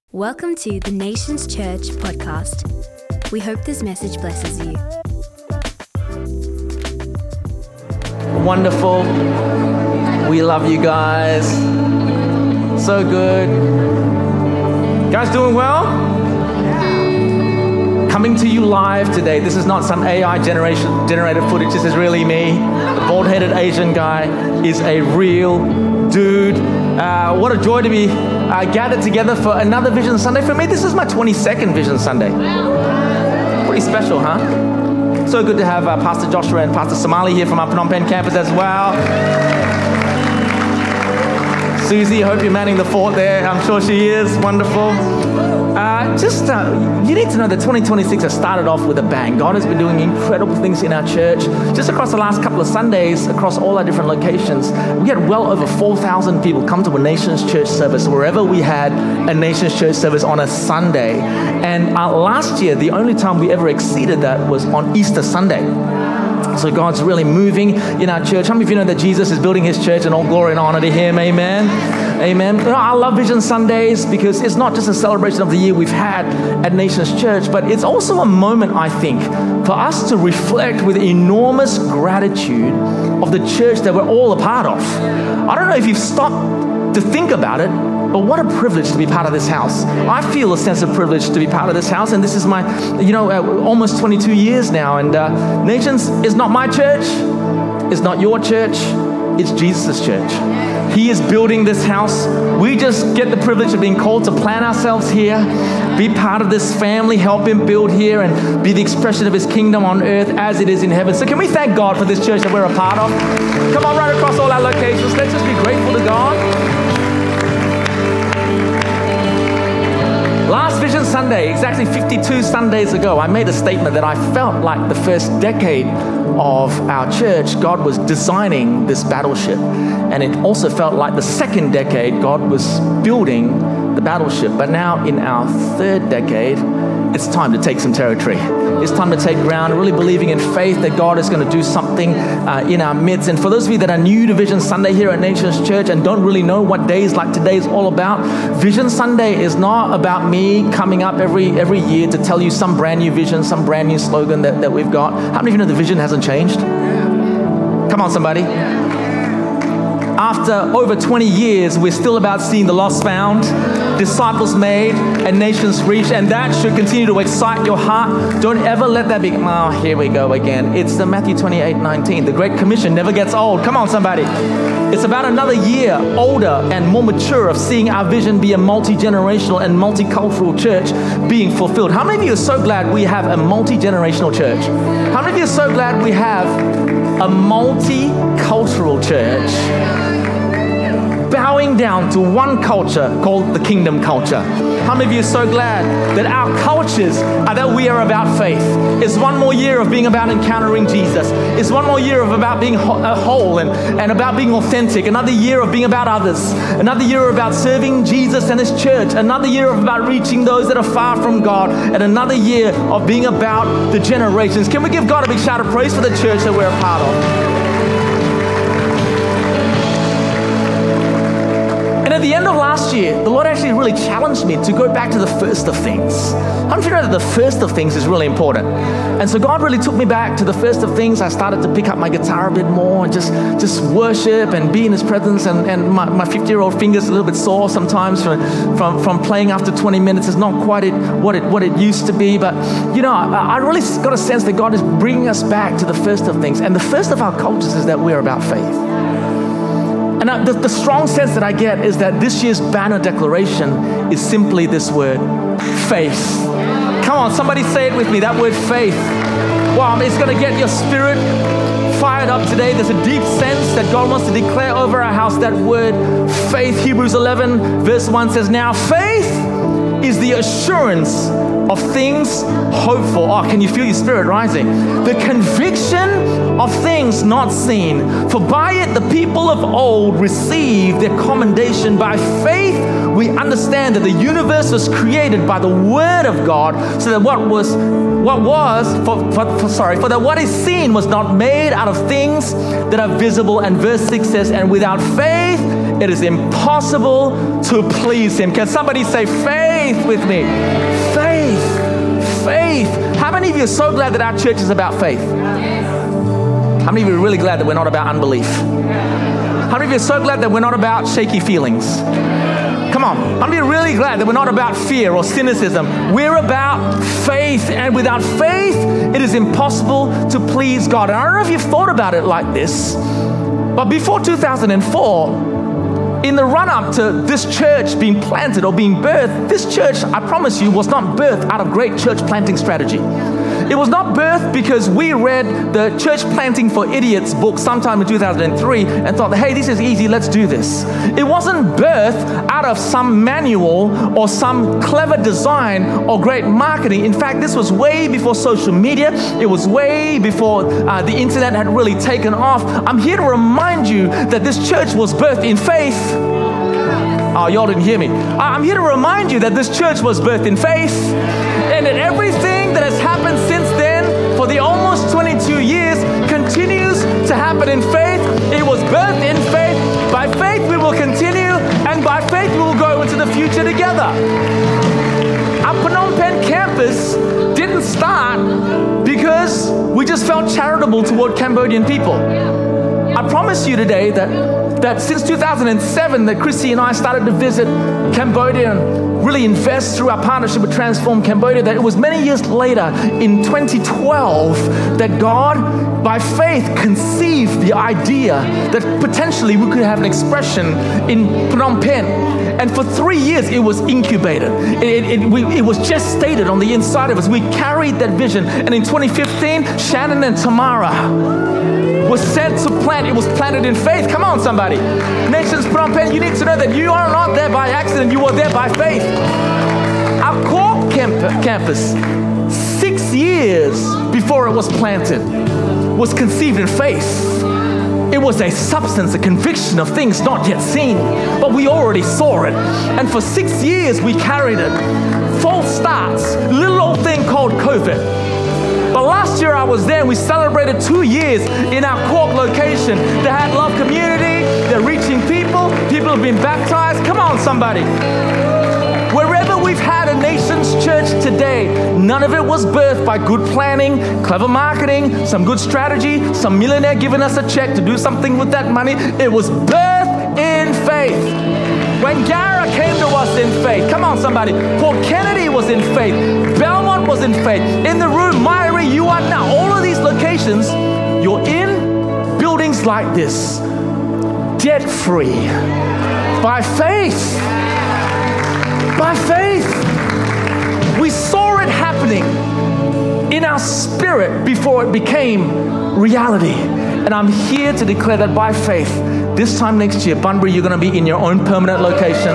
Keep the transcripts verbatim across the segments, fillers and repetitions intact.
Welcome to the Nations Church podcast. We hope this message blesses you. Wonderful. We love you guys. So good. Guys doing well? Coming to you live today. This is not some A I generation generated footage. This is really me. The bald-headed Asian guy is a real dude. Uh, what a joy to be uh, gathered together for another Vision Sunday. For me, this is my twenty-second Vision Sunday. Pretty special, huh? So good to have uh, Pastor Joshua and Pastor Somali here from our Phnom Penh campus as well. Susie, I hope you're manning the fort there. I'm sure she is. Wonderful. Uh, just, uh, you need to know that twenty twenty-six has started off with a bang. God has been doing incredible things in our church. Just across the last couple of Sundays, across all our different locations, we had well over four thousand people come to a Nations Church service, wherever we had a Nations Church service on a Sunday. And uh, last year, the only time we ever exceeded that was on Easter Sunday. So God's really moving in our church. How many of you know that Jesus is building his church and all glory and honor to him? Amen. Amen. You know, I love Vision Sundays because it's not just a celebration of the year we've had at Nations Church, but it's also a moment, I think, for us to reflect with enormous gratitude of the church that we're all a part of. I don't know if you've stopped to think about it, but what a privilege to be part of this house. I feel a sense of privilege to be part of this house, and this is my, you know, uh, almost twenty-two years now, and uh, Nations is not my church, it's not your church, it's Jesus' church. He is building this house. We just get the privilege of being called to plant ourselves here, be part of this family, help him build here, and be the expression of his kingdom on earth as it is in heaven. So can we thank God for this church that we're a part of? Come on, right across all our locations. Let's just be grateful to God. Last Vision Sunday, exactly fifty-two Sundays ago, I made a statement that I felt like the first decade of our church, God was designing this battleship. And it also felt like the second decade, God was building the battleship. But now in our third decade, it's time to take some territory. It's time to take ground, really believing in faith that God is going to do something uh, in our midst. And for those of you that are new to Vision Sunday here at Nations Church and don't really know what days like today is all about, Vision Sunday is not about me coming up every every year to tell you some brand new vision, some brand new slogan that, that we've got. How many of you know the vision hasn't changed? Come on, somebody. After over twenty years, we're still about seeing the lost found, disciples made, and nations reached, and that should continue to excite your heart. Don't ever let that be, oh, here we go again. It's the Matthew twenty-eight nineteen. The Great Commission never gets old. Come on, somebody. It's about another year older and more mature of seeing our vision be a multi-generational and multicultural church being fulfilled. How many of you are so glad we have a multi-generational church? How many of you are so glad we have a multicultural church bowing down to one culture called the kingdom culture? How many of you are so glad that our cultures are that we are about faith? It's one more year of being about encountering Jesus. It's one more year of about being whole and, and about being authentic. Another year of being about others. Another year about serving Jesus and his church. Another year of about reaching those that are far from God. And another year of being about the generations. Can we give God a big shout of praise for the church that we're a part of? And at the end of last year, the Lord actually really challenged me to go back to the first of things. How many of you know that the first of things is really important? And so God really took me back to the first of things. I started to pick up my guitar a bit more and just, just worship and be in his presence. And, and my, my fifty-year-old finger's a little bit sore sometimes from, from, from playing after twenty minutes. It's not quite it, what, it, what it used to be. But, you know, I, I really got a sense that God is bringing us back to the first of things. And the first of our cultures is that we're about faith. And I, the, the strong sense that I get is that this year's banner declaration is simply this word, faith. Come on, somebody say it with me, that word faith. Wow, it's going to get your spirit fired up today. There's a deep sense that God wants to declare over our house that word, faith. Hebrews eleven verse one says, now faith is the assurance of things hoped for. Oh, can you feel your spirit rising? The conviction of things not seen. For by it the people of old received their commendation. By faith we understand that the universe was created by the word of God, so that what was what was for, for, for sorry for that what is seen was not made out of things that are visible. And verse six says, and without faith it is impossible to please him. Can somebody say faith with me? Faith, faith. How many of you are so glad that our church is about faith? How many of you are really glad that we're not about unbelief? How many of you are so glad that we're not about shaky feelings? Come on. How many of you are really glad that we're not about fear or cynicism? We're about faith, and without faith, it is impossible to please God. And I don't know if you've thought about it like this, but before two thousand four, in the run-up to this church being planted or being birthed, this church, I promise you, was not birthed out of great church planting strategy. It was not birthed because we read the Church Planting for Idiots book sometime in two thousand three and thought, hey, this is easy, let's do this. It wasn't birthed out of some manual or some clever design or great marketing. In fact, this was way before social media. It was way before uh, the internet had really taken off. I'm here to remind you that this church was birthed in faith. Oh, y'all didn't hear me. I'm here to remind you that this church was birthed in faith, and that everything that has happened since then for the almost twenty-two years continues to happen in faith. It was birthed in faith. By faith we will continue, and by faith we will go into the future together. Our Phnom Penh campus didn't start because we just felt charitable toward Cambodian people. I promise you today that that since two thousand seven that Chrissy and I started to visit Cambodia and really invest through our partnership with Transform Cambodia, that it was many years later in twenty twelve that God, by faith, conceived the idea that potentially we could have an expression in Phnom Penh. And for three years, it was incubated. It, it, it, we, it was just stated on the inside of us. We carried that vision. And in twenty fifteen, Shannon and Tamara was sent to plant. It was planted in faith. Come on, somebody. Nations Phnom Penh, you need to know that you are not there by accident. You are there by faith. Our core camp- campus, six years before it was planted, was conceived in faith. It was a substance, a conviction of things not yet seen, but we already saw it. And for six years, we carried it. False starts, little old thing called COVID. But last year I was there and we celebrated two years in our Cork location. They had Love Community, they're reaching people, people have been baptized. Come on, somebody. Wherever we've had a nation's church today, none of it was birthed by good planning, clever marketing, some good strategy, some millionaire giving us a check to do something with that money. It was birthed in faith. When Gara came to us in faith, come on somebody, Port Kennedy was in faith, Belmont was in faith, in the room, Myrie, you are now, all of these locations, you're in buildings like this, debt-free, by faith, by faith. We saw it happening in our spirit before it became reality. And I'm here to declare that by faith, this time next year, Bunbury, you're going to be in your own permanent location.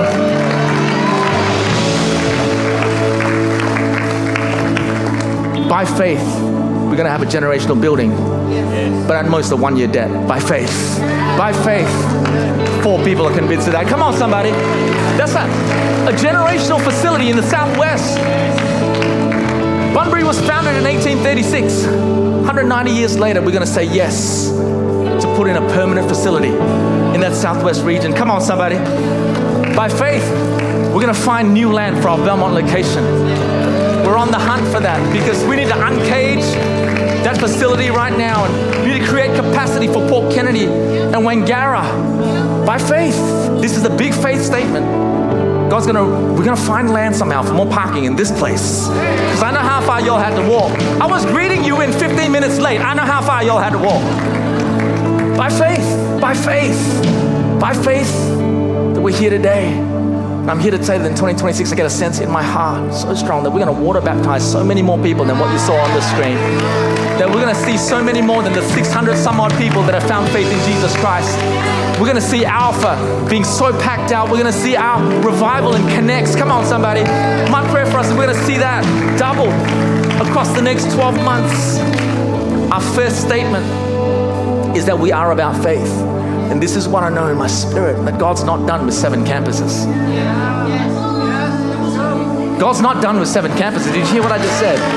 By faith, we're going to have a generational building, but at most a one-year debt. By faith. By faith. Four people are convinced of that. Come on, somebody. That's a, a generational facility in the Southwest. Bunbury was founded in eighteen thirty-six. one hundred ninety years later, we're going to say yes to put in a permanent facility in that Southwest region. Come on, somebody. By faith, we're going to find new land for our Belmont location. We're on the hunt for that because we need to uncage that facility right now, and we need to create capacity for Port Kennedy and Wangara. By faith, this is a big faith statement. God's gonna, we're gonna find land somehow for more parking in this place. Because I know how far y'all had to walk. I was greeting you in fifteen minutes late. I know how far y'all had to walk. By faith, by faith, by faith that we're here today. And I'm here to tell you that in twenty twenty-six, I get a sense in my heart so strong that we're gonna water baptize so many more people than what you saw on the screen. That we're gonna see so many more than the six hundred some odd people that have found faith in Jesus Christ. We're gonna see Alpha being so packed out. We're gonna see our revival and connects. Come on, somebody. My prayer for us is we're gonna see that double across the next twelve months. Our first statement is that we are about faith. And this is what I know in my spirit, that God's not done with seven campuses. God's not done with seven campuses. Did you hear what I just said?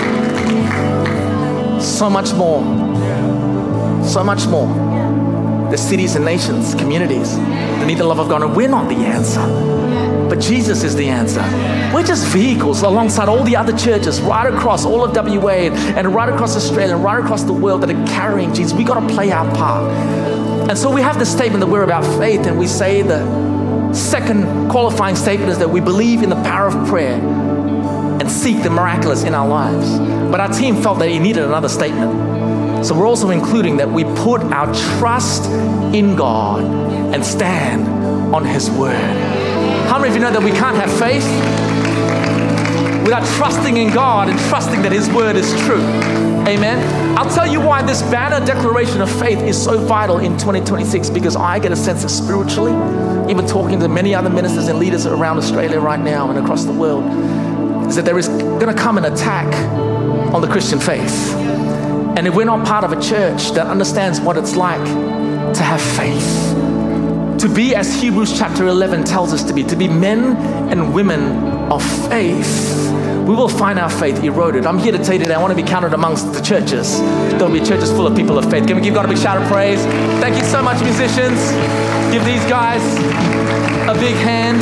So much more. So much more. the cities and nations, communities that need the love of God. And we're not the answer, but Jesus is the answer. We're just vehicles alongside all the other churches right across all of W A and right across Australia and right across the world that are carrying Jesus. We got to play our part. And so we have this statement that we're about faith, and we say the second qualifying statement is that we believe in the power of prayer and seek the miraculous in our lives. But our team felt that he needed another statement. So we're also including that we put our trust in God and stand on his word. How many of you know that we can't have faith without trusting in God and trusting that his word is true? Amen. I'll tell you why this banner declaration of faith is so vital in twenty twenty-six, because I get a sense that spiritually, even talking to many other ministers and leaders around Australia right now and across the world, is that there is going to come an attack on the Christian faith. And if we're not part of a church that understands what it's like to have faith, to be as Hebrews chapter eleven tells us to be, to be men and women of faith, we will find our faith eroded. I'm here to tell you today, I want to be counted amongst the churches. There'll be churches full of people of faith. Can we give God a big shout of praise? Thank you so much, musicians. Give these guys a big hand.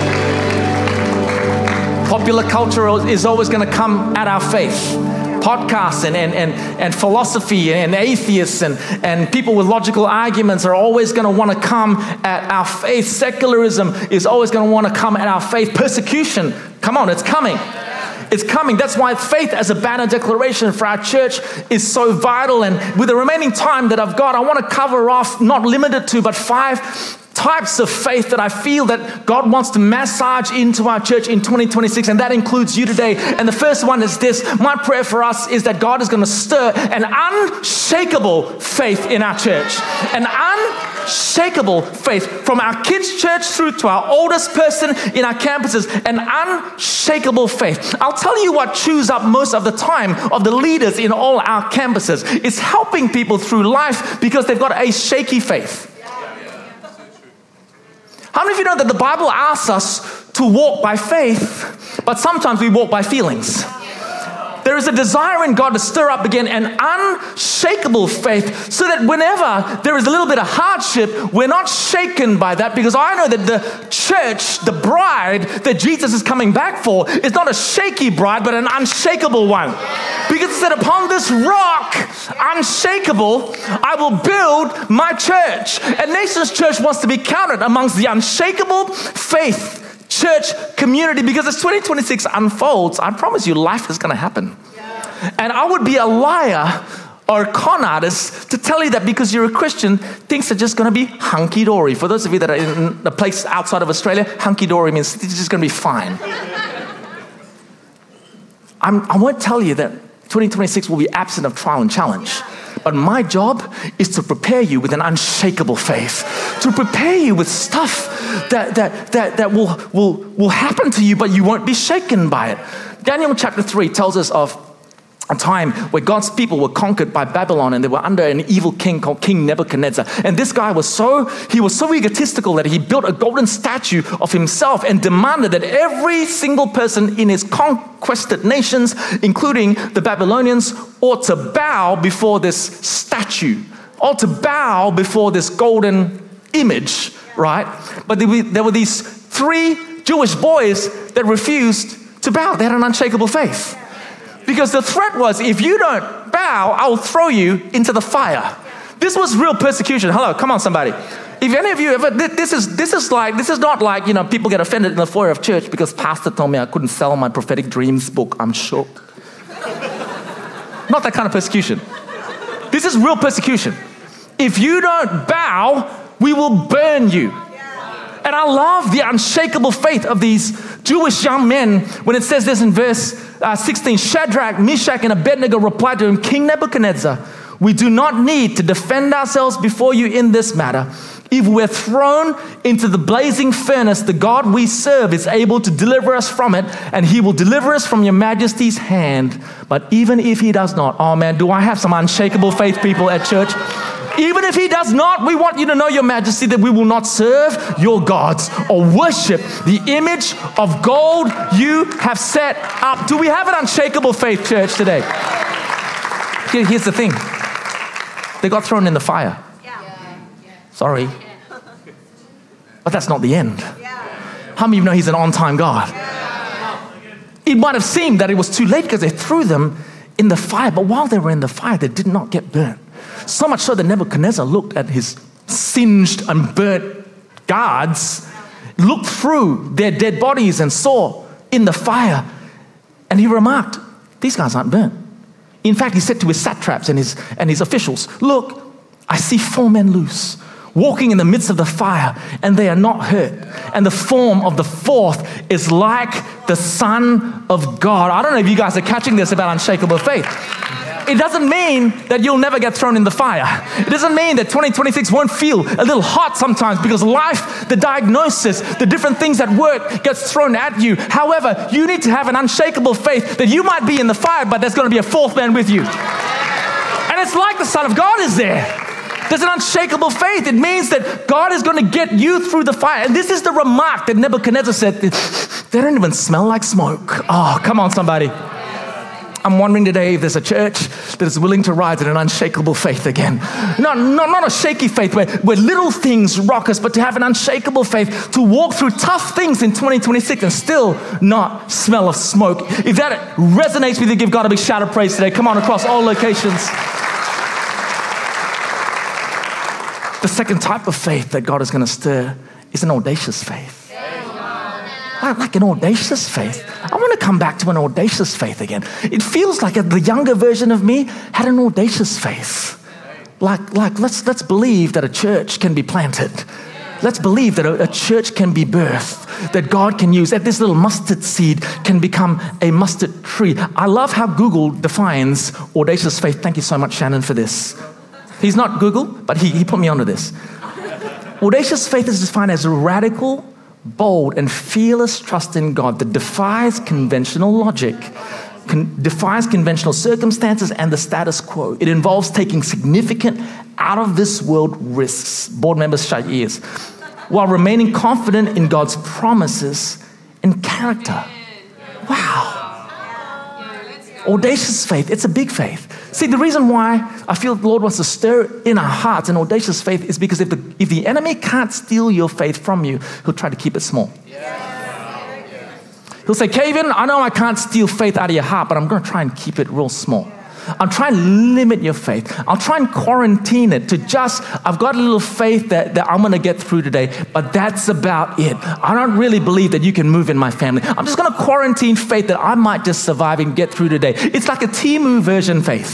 Popular culture is always going to come at our faith. Podcasts and, and, and, and philosophy and atheists and, and people with logical arguments are always going to want to come at our faith. Secularism is always going to want to come at our faith. Persecution, come on, it's coming. It's coming. That's why faith as a banner declaration for our church is so vital. And with the remaining time that I've got, I want to cover off, not limited to, but five types of faith that I feel that God wants to massage into our church in twenty twenty-six, and that includes you today. And the first one is this. My prayer for us is that God is going to stir an unshakable faith in our church. An unshakable faith from our kids' church through to our oldest person in our campuses. An unshakable faith. I'll tell you what chews up most of the time of the leaders in all our campuses. It's helping people through life because they've got a shaky faith. How many of you know that the Bible asks us to walk by faith, but sometimes we walk by feelings? There is a desire in God to stir up again an unshakable faith so that whenever there is a little bit of hardship, we're not shaken by that, because I know that the church, the bride that Jesus is coming back for, is not a shaky bride, but an unshakable one. Because it said, upon this rock, unshakable, I will build my church. And Nations Church wants to be counted amongst the unshakable faith church community, because as twenty twenty-six unfolds, I promise you life is going to happen. Yeah. And I would be a liar or a con artist to tell you that because you're a Christian, things are just going to be hunky-dory. For those of you that are in a place outside of Australia, hunky-dory means it's just going to be fine. I'm, I won't tell you that twenty twenty-six will be absent of trial and challenge. But my job is to prepare you with an unshakable faith, to prepare you with stuff that that that that will will will happen to you, but you won't be shaken by it. Daniel chapter three tells us of a time where God's people were conquered by Babylon, and they were under an evil king called King Nebuchadnezzar. And this guy was so, he was so egotistical that he built a golden statue of himself and demanded that every single person in his conquested nations, including the Babylonians, ought to bow before this statue, ought to bow before this golden image, right? But there were, there were these three Jewish boys that refused to bow. They had an unshakable faith. Because the threat was, if you don't bow, I'll throw you into the fire. This was real persecution. Hello, come on somebody. If any of you ever, this is this is like, this is not like, you know, people get offended in the foyer of church because pastor told me I couldn't sell my prophetic dreams book. I'm shook. Not that kind of persecution. This is real persecution. If you don't bow, we will burn you. And I love the unshakable faith of these Jewish young men when it says this in verse uh, sixteen. Shadrach, Meshach, and Abednego replied to him, King Nebuchadnezzar, we do not need to defend ourselves before you in this matter. If we're thrown into the blazing furnace, the God we serve is able to deliver us from it, and he will deliver us from your majesty's hand. But even if he does not, oh man, do I have some unshakable faith people at church? Even if he does not, we want you to know, your majesty, that we will not serve your gods or worship the image of gold you have set up. Do we have an unshakable faith, church, today? Here, here's the thing. They got thrown in the fire. Sorry. But that's not the end. How many of you know he's an on-time God? It might have seemed that it was too late because they threw them in the fire, but while they were in the fire, they did not get burnt. So much so that Nebuchadnezzar looked at his singed and burnt guards, looked through their dead bodies and saw in the fire, and he remarked, these guys aren't burnt. In fact, he said to his satraps and his, and his officials, look, I see four men loose, walking in the midst of the fire, and they are not hurt. And the form of the fourth is like the Son of God. I don't know if you guys are catching this about unshakable faith. It doesn't mean that you'll never get thrown in the fire. It doesn't mean that twenty twenty-six won't feel a little hot sometimes because life, the diagnosis, the different things at work gets thrown at you. However, you need to have an unshakable faith that you might be in the fire, but there's going to be a fourth man with you. And it's like the Son of God is there. There's an unshakable faith. It means that God is going to get you through the fire. And this is the remark that Nebuchadnezzar said, they don't even smell like smoke. Oh, come on, somebody. I'm wondering today if there's a church that is willing to rise in an unshakable faith again. No, no, not a shaky faith where, where little things rock us, but to have an unshakable faith, to walk through tough things in twenty twenty-six and still not smell of smoke. If that resonates with you, give God a big shout of praise today. Come on, across all locations. The second type of faith that God is going to stir is an audacious faith. I like an audacious faith. I want to come back to an audacious faith again. It feels like the younger version of me had an audacious faith. Like, like let's, let's believe that a church can be planted. Let's believe that a, a church can be birthed, that God can use, that this little mustard seed can become a mustard tree. I love how Google defines audacious faith. Thank you so much, Shannon, for this. He's not Google, but he, he put me onto this. Audacious faith is defined as a radical, bold, and fearless trust in God that defies conventional logic, con- defies conventional circumstances and the status quo. It involves taking significant out-of-this-world risks. Board members, shut your ears. While remaining confident in God's promises and character. Wow. Audacious faith, it's a big faith. See, the reason why I feel the Lord wants to stir in our hearts an audacious faith is because if the, if the enemy can't steal your faith from you, he'll try to keep it small. Yeah. He'll say, Kevin, I know I can't steal faith out of your heart, but I'm going to try and keep it real small. I'm trying to limit your faith. I'll try and quarantine it to just, I've got a little faith that, that I'm going to get through today, but that's about it. I don't really believe that you can move in my family. I'm just going to quarantine faith that I might just survive and get through today. It's like a Temu version faith.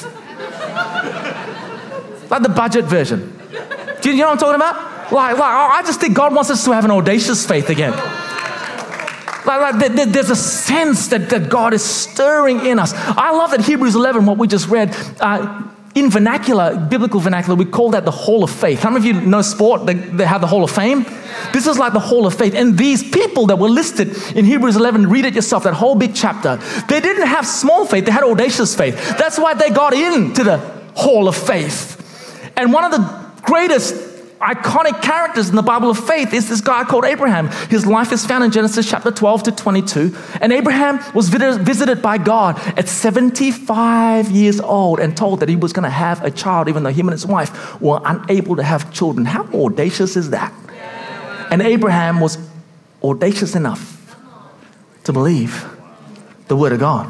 Like the budget version. Do you know what I'm talking about? Like, like, I just think God wants us to have an audacious faith again. Like, like, there's a sense that, that God is stirring in us. I love that Hebrews eleven, what we just read, uh, in vernacular, biblical vernacular, we call that the Hall of Faith. How many of you know sport? They, they have the Hall of Fame. This is like the Hall of Faith. And these people that were listed in Hebrews eleven, read it yourself, that whole big chapter, they didn't have small faith, they had audacious faith. That's why they got into the Hall of Faith. And one of the greatest iconic characters in the Bible of faith is this guy called Abraham. His life is found in Genesis chapter twelve to twenty-two. And Abraham was visited by God at seventy-five years old and told that he was going to have a child, even though him and his wife were unable to have children. How audacious is that? And Abraham was audacious enough to believe the word of God.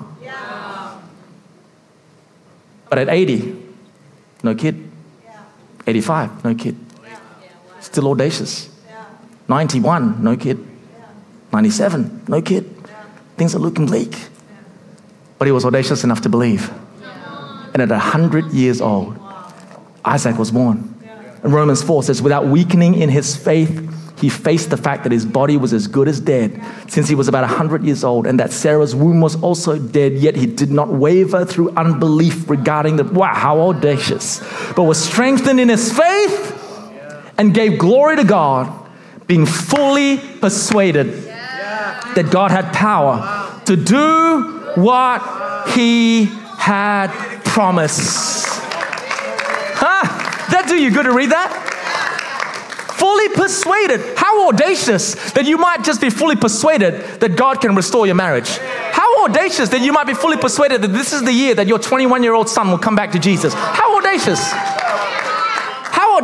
But at eighty, no kid. eighty-five, no kid. Still audacious. ninety-one, no kid. ninety-seven, no kid. Things are looking bleak. But he was audacious enough to believe. And at one hundred years old, Isaac was born. And Romans four says, without weakening in his faith, he faced the fact that his body was as good as dead since he was about one hundred years old, and that Sarah's womb was also dead, yet he did not waver through unbelief regarding the, wow, how audacious, but was strengthened in his faith and gave glory to God, being fully persuaded that God had power to do what he had promised. Huh? That do you good to read that? Fully persuaded. How audacious that you might just be fully persuaded that God can restore your marriage. How audacious that you might be fully persuaded that this is the year that your twenty-one-year-old son will come back to Jesus. How audacious. How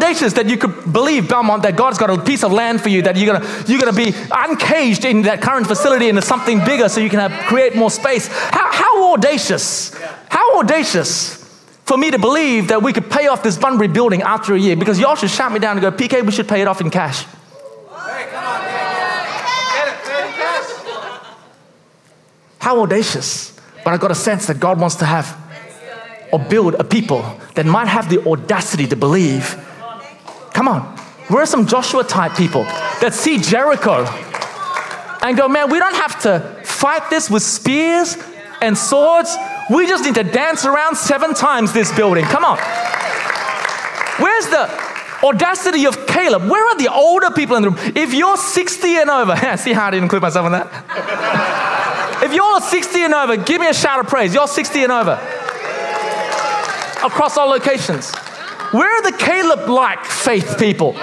audacious that you could believe, Belmont, that God's got a piece of land for you, that you're gonna you're gonna be uncaged in that current facility into something bigger so you can have, create more space. How, how audacious, how audacious for me to believe that we could pay off this Bunbury building after a year, because y'all should shout me down and go, P K, we should pay it off in cash. Hey, come on, get it, pay it in cash. How audacious. But I got a sense that God wants to have or build a people that might have the audacity to believe. Come on. We're some Joshua type people that see Jericho and go, man, we don't have to fight this with spears and swords. We just need to dance around seven times this building. Come on. Where's the audacity of Caleb? Where are the older people in the room? If you're sixty and over, see how I didn't include myself in that? If you're sixty and over, give me a shout of praise. You're sixty and over. Across all locations. Where are the Caleb-like faith people?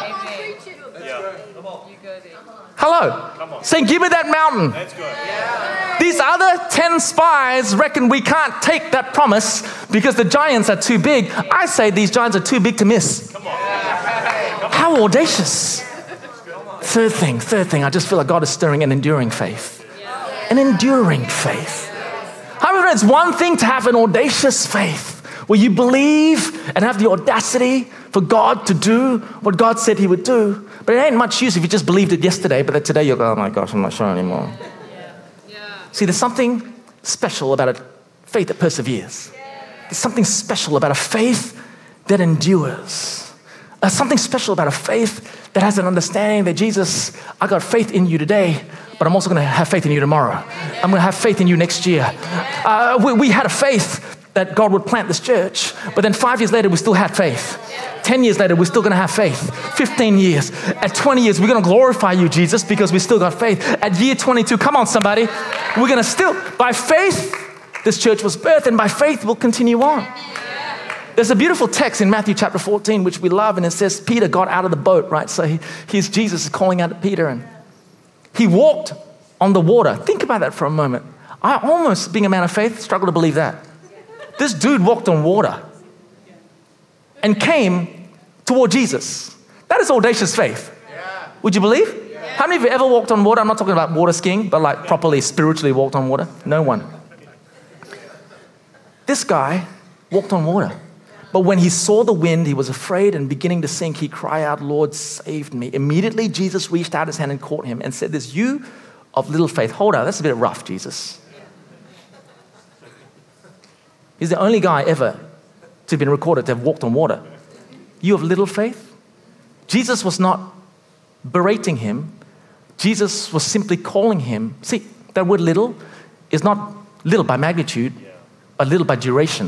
Hello. Saying, give me that mountain. That's good. These other ten spies reckon we can't take that promise because the giants are too big. I say these giants are too big to miss. Come on. How audacious. Third thing, third thing, I just feel like God is stirring an enduring faith. An enduring faith. However, it's one thing to have an audacious faith where you believe and have the audacity for God to do what God said he would do. But it ain't much use if you just believed it yesterday, but then today you'll go, oh my gosh, I'm not sure anymore. Yeah. Yeah. See, there's something special about a faith that perseveres. There's something special about a faith that endures. There's something special about a faith that has an understanding that Jesus, I got faith in you today, but I'm also going to have faith in you tomorrow. I'm going to have faith in you next year. Uh, we, we had a faith that God would plant this church, but then five years later, we still had faith. Ten years later, we're still gonna have faith. Fifteen years. At twenty years, we're gonna glorify you, Jesus, because we still got faith. At year twenty-two, come on, somebody. We're gonna still, by faith, this church was birthed, and by faith, we'll continue on. There's a beautiful text in Matthew chapter fourteen, which we love, and it says Peter got out of the boat, right? So he, here's Jesus calling out to Peter, and he walked on the water. Think about that for a moment. I almost, being a man of faith, struggle to believe that. This dude walked on water and came toward Jesus. That is audacious faith. Yeah. Would you believe? Yeah. How many of you ever walked on water? I'm not talking about water skiing, but like properly, spiritually walked on water. No one. This guy walked on water. But when he saw the wind, he was afraid and beginning to sink. He cried out, Lord, save me. Immediately, Jesus reached out his hand and caught him and said this, you of little faith. Hold on, that's a bit rough, Jesus. He's the only guy ever to have been recorded to have walked on water. You have little faith? Jesus was not berating him. Jesus was simply calling him. See, that word little is not little by magnitude, but little by duration.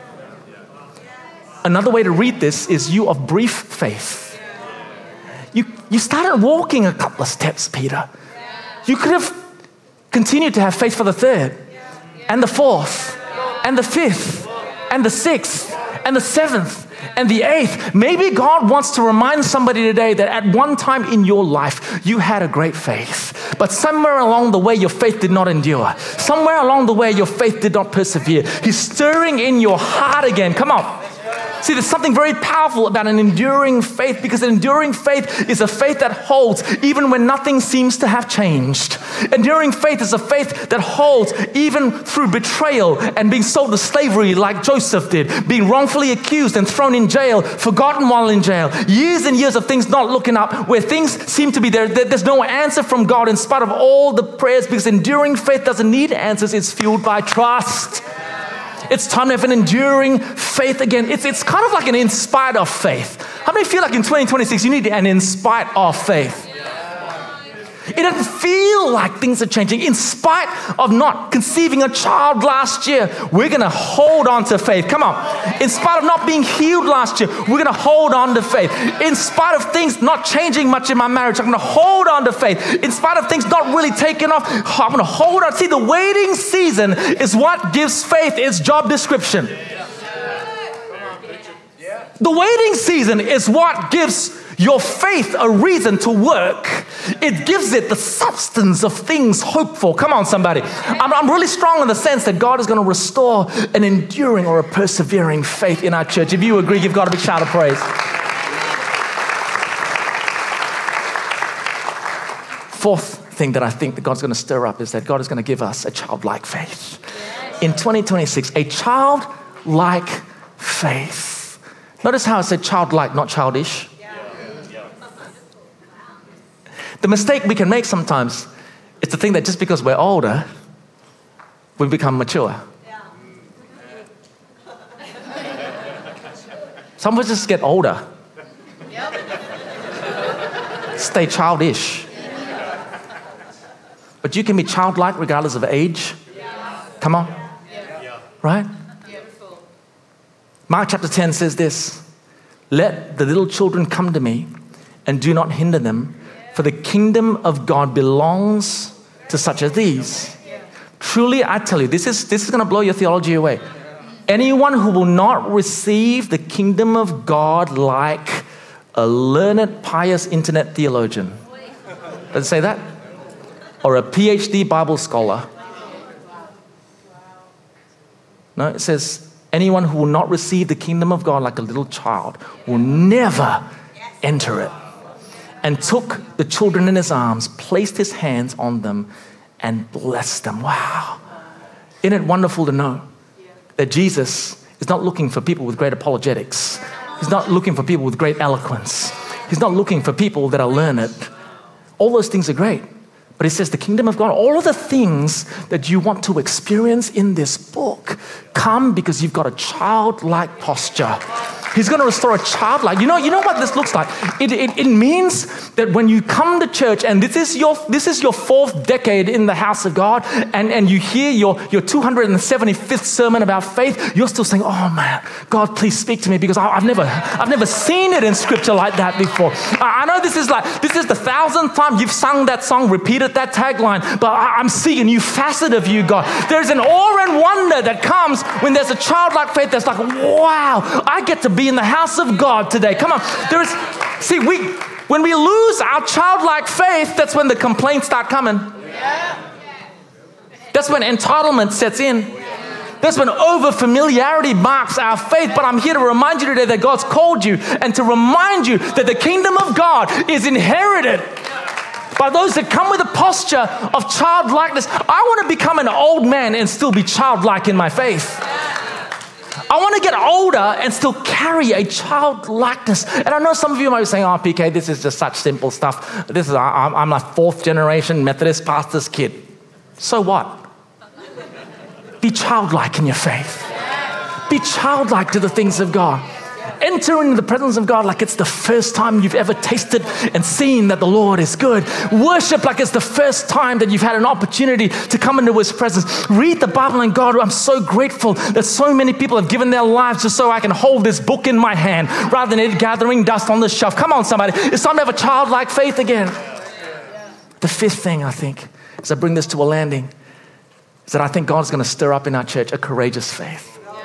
Another way to read this is you of brief faith. You, you started walking a couple of steps, Peter. You could have continued to have faith for the third and the fourth and the fifth, and the sixth, and the seventh, and the eighth. Maybe God wants to remind somebody today that at one time in your life, you had a great faith. But somewhere along the way, your faith did not endure. Somewhere along the way, your faith did not persevere. He's stirring in your heart again. Come on. See, there's something very powerful about an enduring faith, because an enduring faith is a faith that holds even when nothing seems to have changed. Enduring faith is a faith that holds even through betrayal and being sold to slavery like Joseph did, being wrongfully accused and thrown in jail, forgotten while in jail, years and years of things not looking up, where things seem to be there. There's no answer from God in spite of all the prayers, because enduring faith doesn't need answers. It's fueled by trust. It's time to have an enduring faith again. It's, it's kind of like an in spite of faith. How many feel like in twenty twenty-six you need an in spite of faith? It doesn't feel like things are changing. In spite of not conceiving a child last year, we're going to hold on to faith. Come on. In spite of not being healed last year, we're going to hold on to faith. In spite of things not changing much in my marriage, I'm going to hold on to faith. In spite of things not really taking off, I'm going to hold on. See, the waiting season is what gives faith its job description. The waiting season is what gives your faith a reason to work. It gives it the substance of things hoped for. Come on, somebody. I'm, I'm really strong in the sense that God is going to restore an enduring or a persevering faith in our church. If you agree, give God a big shout of praise. Fourth thing that I think that God's going to stir up is that God is going to give us a childlike faith. In twenty twenty-six, a childlike faith. Notice how I said childlike, not childish. The mistake we can make sometimes is to think that just because we're older, we become mature. Some of us just get older. Stay childish. But you can be childlike regardless of age. Come on. Right? Mark chapter ten says this. Let the little children come to me and do not hinder them, for the kingdom of God belongs to such as these. Truly, I tell you, this is, this is going to blow your theology away. Anyone who will not receive the kingdom of God like a learned, pious internet theologian. Does it say that? Or a P H D Bible scholar. No, it says, anyone who will not receive the kingdom of God like a little child will never enter it. And took the children in his arms, placed his hands on them, and blessed them. Wow. Isn't it wonderful to know that Jesus is not looking for people with great apologetics. He's not looking for people with great eloquence. He's not looking for people that are learned. All those things are great. But he says the kingdom of God, all of the things that you want to experience in this book come because you've got a childlike posture. He's going to restore a childlike. You know, you know what this looks like? It, it, it means that when you come to church and this is your this is your fourth decade in the house of God, and, and you hear your, your two hundred seventy-fifth sermon about faith, you're still saying, oh man, God, please speak to me, because I, I've never I've never seen it in scripture like that before. I, I know this is like this is the thousandth time you've sung that song, repeated that tagline, but I, I'm seeing a new facet of you, God. There's an awe and wonder that comes when there's a childlike faith that's like, wow, I get to be in the house of God today. Come on. There is, see, we when we lose our childlike faith, that's when the complaints start coming. That's when entitlement sets in. That's when over-familiarity marks our faith. But I'm here to remind you today that God's called you, and to remind you that the kingdom of God is inherited by those that come with a posture of childlikeness. I want to become an old man and still be childlike in my faith. I want to get older and still carry a childlikeness. And I know some of you might be saying, oh, P K, this is just such simple stuff. This is I'm, I'm a fourth generation Methodist pastor's kid. So what? Be childlike in your faith. Be childlike to the things of God. Enter into the presence of God like it's the first time you've ever tasted and seen that the Lord is good. Worship like it's the first time that you've had an opportunity to come into his presence. Read the Bible, and God, I'm so grateful that so many people have given their lives just so I can hold this book in my hand rather than it gathering dust on the shelf. Come on, somebody. It's time to have a childlike faith again. The fifth thing, I think, as I bring this to a landing, is that I think God's going to stir up in our church a courageous faith.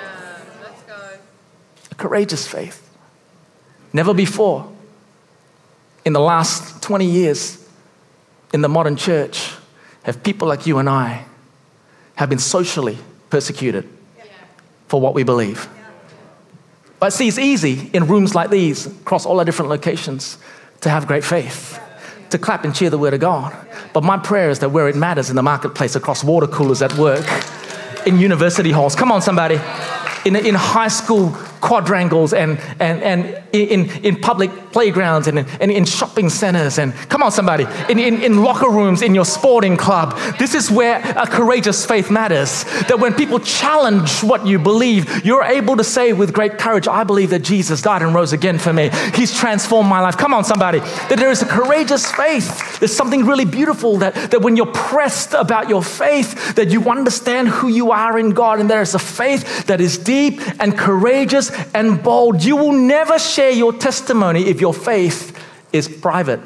Courageous faith. Never before in the last twenty years in the modern church have people like you and I have been socially persecuted for what we believe. But see, it's easy in rooms like these, across all our different locations, to have great faith, to clap and cheer the word of God. But my prayer is that where it matters, in the marketplace, across water coolers at work, in university halls, come on somebody, in, in high school quadrangles, and and and in, in public playgrounds, and in, and in shopping centers, and come on somebody, in, in, in locker rooms, in your sporting club. This is where a courageous faith matters. That when people challenge what you believe, you're able to say with great courage, I believe that Jesus died and rose again for me. He's transformed my life. Come on somebody. That there is a courageous faith. There's something really beautiful that, that when you're pressed about your faith, that you understand who you are in God, and there is a faith that is deep and courageous and bold. You will never share your testimony if your faith is private.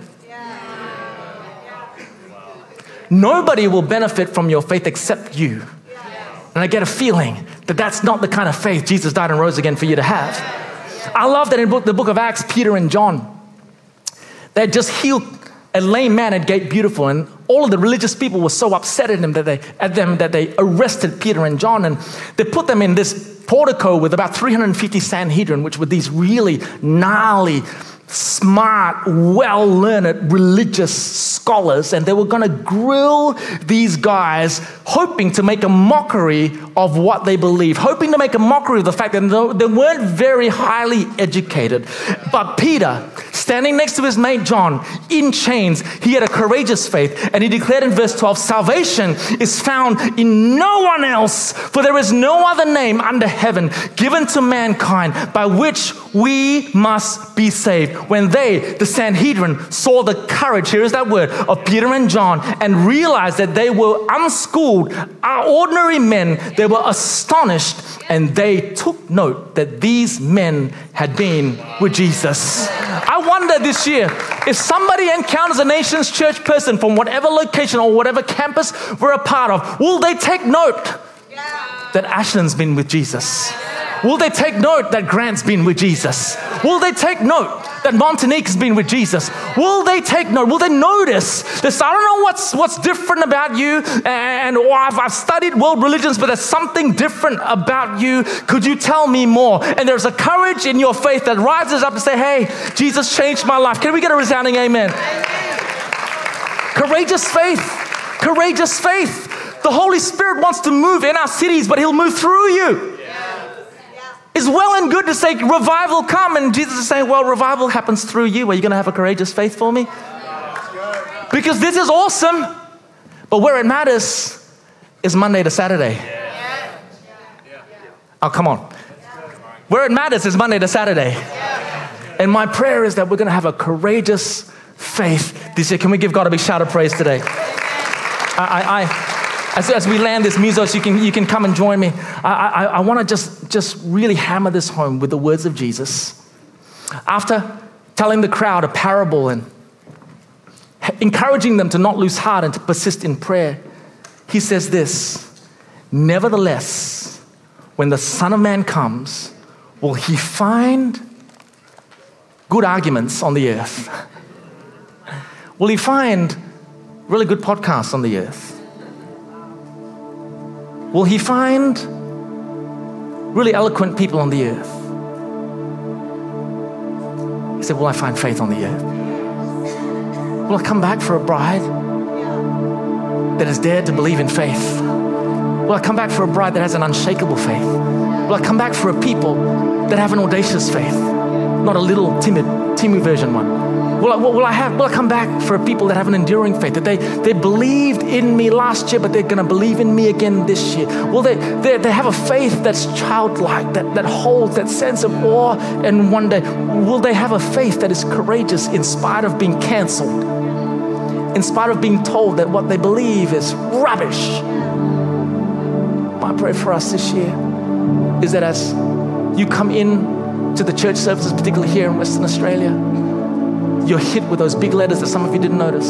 Nobody will benefit from your faith except you. And I get a feeling that that's not the kind of faith Jesus died and rose again for you to have. I love that in the book of Acts, Peter and John, they had just healed a lame man at Gate Beautiful, and all of the religious people were so upset at him that they at them that they arrested Peter and John, and they put them in this portico with about three hundred fifty Sanhedrin, which were these really gnarly smart, well-learned religious scholars, and they were going to grill these guys, hoping to make a mockery of what they believe, hoping to make a mockery of the fact that they weren't very highly educated. But Peter, standing next to his mate John, in chains, he had a courageous faith, and he declared in verse twelve, salvation is found in no one else, for there is no other name under heaven given to mankind by which we must be saved. When they, the Sanhedrin, saw the courage, here is that word, of Peter and John, and realized that they were unschooled, ordinary men, they were astonished, and they took note that these men had been with Jesus. I wonder this year, if somebody encounters a Nations Church person from whatever location or whatever campus we're a part of, will they take note that Ashland's been with Jesus? Will they take note that Grant's been with Jesus? Will they take note that Montanique's been with Jesus? Will they take note? Will they notice this? I don't know what's what's different about you, and or I've, I've studied world religions, but there's something different about you. Could you tell me more? And there's a courage in your faith that rises up to say, hey, Jesus changed my life. Can we get a resounding amen? Courageous faith. Courageous faith. The Holy Spirit wants to move in our cities, but He'll move through you. It's well and good to say revival come, and Jesus is saying, well, revival happens through you. Are you going to have a courageous faith for me? Because this is awesome, but where it matters is Monday to Saturday. Oh, come on. Where it matters is Monday to Saturday. And my prayer is that we're going to have a courageous faith this year. Can we give God a big shout of praise today? I, I, I As, as we land this musos, you can you can come and join me. I, I, I want to just, just really hammer this home with the words of Jesus. After telling the crowd a parable and encouraging them to not lose heart and to persist in prayer, He says this, nevertheless, when the Son of Man comes, will He find good arguments on the earth? Will He find really good podcasts on the earth? Will He find really eloquent people on the earth? He said, will I find faith on the earth? Will I come back for a bride that has dared to believe in faith? Will I come back for a bride that has an unshakable faith? Will I come back for a people that have an audacious faith, not a little timid, timid version one? Will I, will I have? Will I come back for a people that have an enduring faith, that they, they believed in me last year, but they're going to believe in me again this year? Will they, they, they have a faith that's childlike, that, that holds that sense of awe and wonder? Will they have a faith that is courageous in spite of being canceled, in spite of being told that what they believe is rubbish? My prayer for us this year is that as you come in to the church services, particularly here in Western Australia, you're hit with those big letters that some of you didn't notice.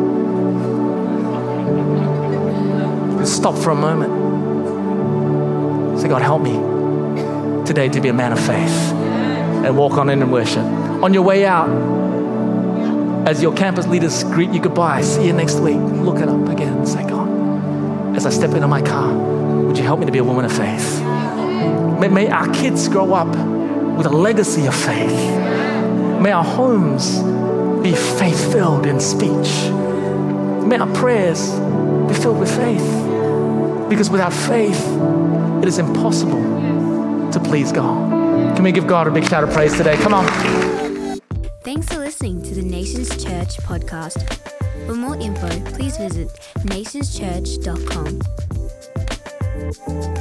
Stop for a moment. Say, God, help me today to be a man of faith and walk on in and worship. On your way out, as your campus leaders greet you goodbye, see you next week, look it up again and say, God, as I step into my car, would you help me to be a woman of faith? May, may our kids grow up with a legacy of faith. May our homes be faith-filled in speech. May our prayers be filled with faith. Because without faith, it is impossible to please God. Can we give God a big shout of praise today? Come on. Thanks for listening to the Nations Church podcast. For more info, please visit nations church dot com.